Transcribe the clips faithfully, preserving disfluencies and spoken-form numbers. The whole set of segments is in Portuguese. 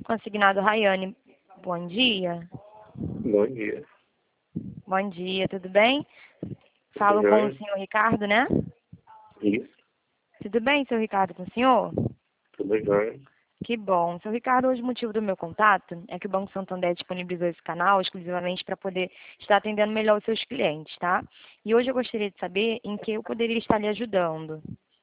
Consignado Rayane, bom dia. Bom dia. Bom dia, tudo bem? Tudo Falo com o jóia? senhor Ricardo, né? Isso, Tudo bem, senhor Ricardo, com o senhor? tudo jóia. Que bom. Senhor Ricardo, hoje o motivo do meu contato é que o Banco Santander disponibilizou esse canal exclusivamente para poder estar atendendo melhor os seus clientes, tá? E hoje eu gostaria de saber em que eu poderia estar lhe ajudando.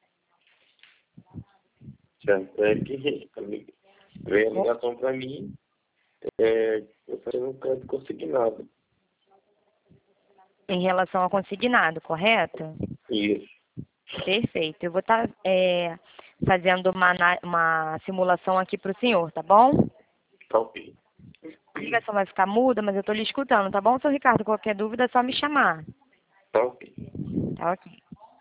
Certo, é que a mi- veio a O- ligação para mim, é, eu fazendo um crédito consignado. Em relação ao consignado, correto? Isso, Perfeito. Eu vou estar é, fazendo uma, ana- uma simulação aqui para o senhor, tá bom? tá ok. A ligação vai ficar muda, mas eu estou lhe escutando, tá bom, seu Ricardo? Qualquer dúvida é só me chamar. Tá ok. Tá ok.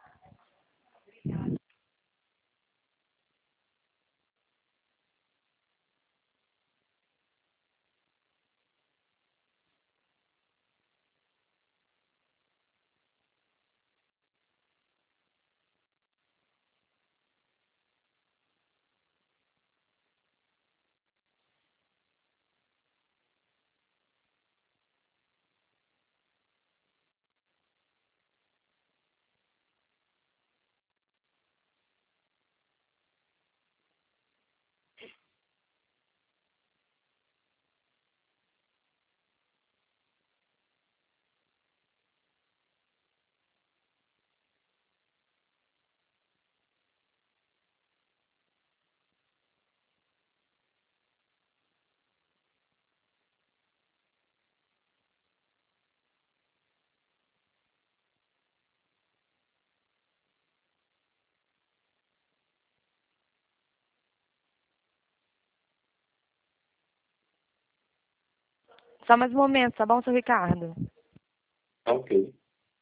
Só mais um momento, tá bom, seu Ricardo? Tá ok.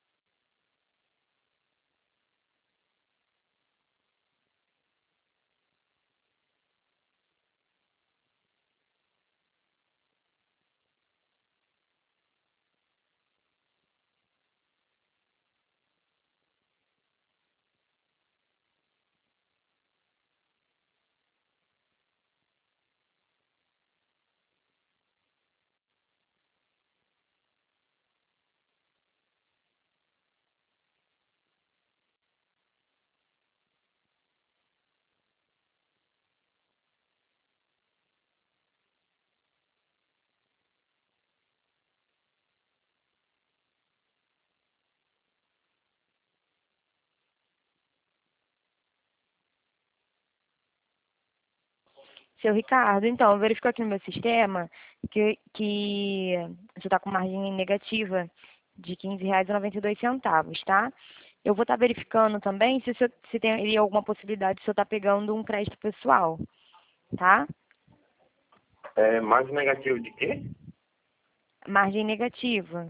Seu Ricardo, então, eu verifico aqui no meu sistema que, que você está com margem negativa de quinze reais e noventa e dois centavos, tá? Eu vou estar verificando também se, o senhor- se tem alguma possibilidade de o senhor estar pegando um crédito pessoal, tá? É mais negativo de quê? Margem negativa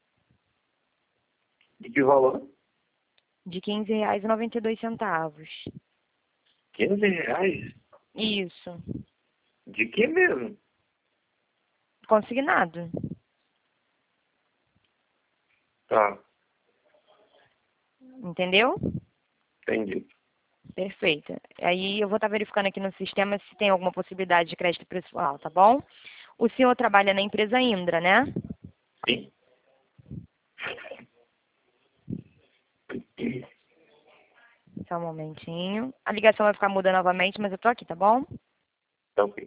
De que valor? de quinze reais e noventa e dois centavos. quinze reais? Isso. De que mesmo? Consignado. Tá, Entendeu? entendi. Perfeito. Aí eu vou estar verificando aqui no sistema se tem alguma possibilidade de crédito pessoal, tá bom? O senhor trabalha na empresa Indra, né? Sim. Só um momentinho. A ligação vai ficar muda novamente, mas eu tô aqui, tá bom? Tá ok.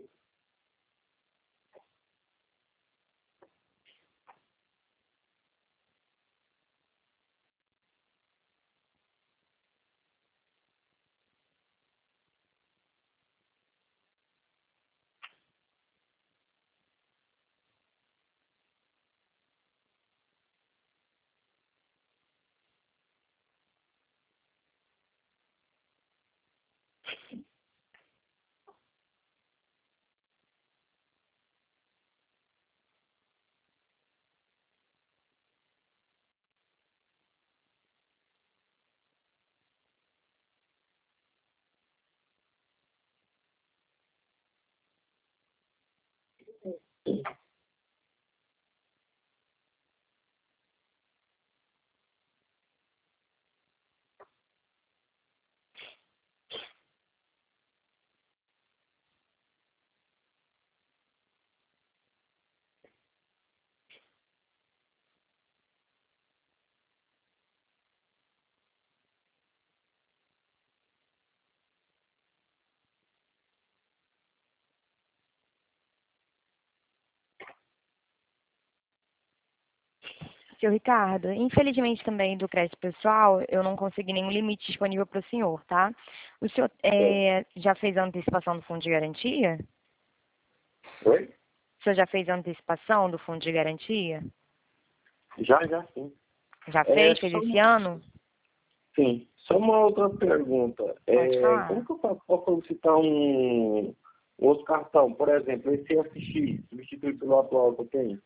Seu Ricardo, infelizmente também do crédito pessoal, eu não consegui nenhum limite disponível para o senhor, tá? O senhor Oi? é, já fez a antecipação do fundo de garantia? Oi? O senhor já fez a antecipação do fundo de garantia? Já, já sim. Já É, fez? Fez só, esse ano? sim, só uma outra pergunta. Pode É, falar. como que eu faço para solicitar um, um outro cartão? Por exemplo, esse F X, substituir pelo atual que eu tenho?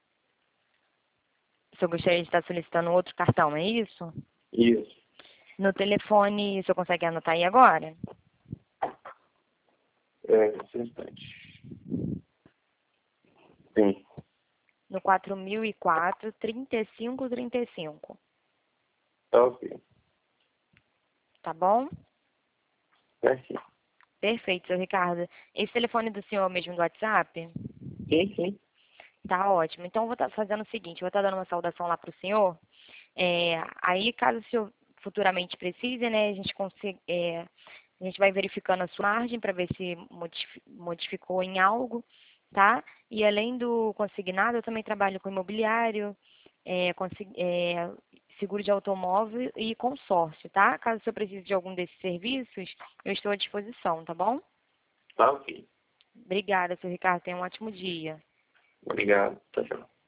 O senhor gostaria de estar solicitando outro cartão, é isso? Isso. No telefone, o senhor consegue anotar aí agora? É, só um instante. Sim, No quatro mil e quatro, trinta e cinco, trinta e cinco. tá ok. Tá bom? Certinho. Perfeito, seu Ricardo. Esse telefone do senhor mesmo do WhatsApp? Sim, sim. Tá ótimo. Então, eu vou estar fazendo o seguinte, eu vou estar dando uma saudação lá para o senhor. É, aí, caso o senhor futuramente precise, né, a gente consiga, é, a gente vai verificando a sua margem para ver se modifi- modificou em algo, tá? E além do consignado, eu também trabalho com imobiliário, é, consi- é, seguro de automóvel e consórcio, tá? Caso o senhor precise de algum desses serviços, eu estou à disposição, tá bom? Tá ok. Obrigada, seu Ricardo. Tenha um ótimo dia. Obrigado. Tchau, tchau.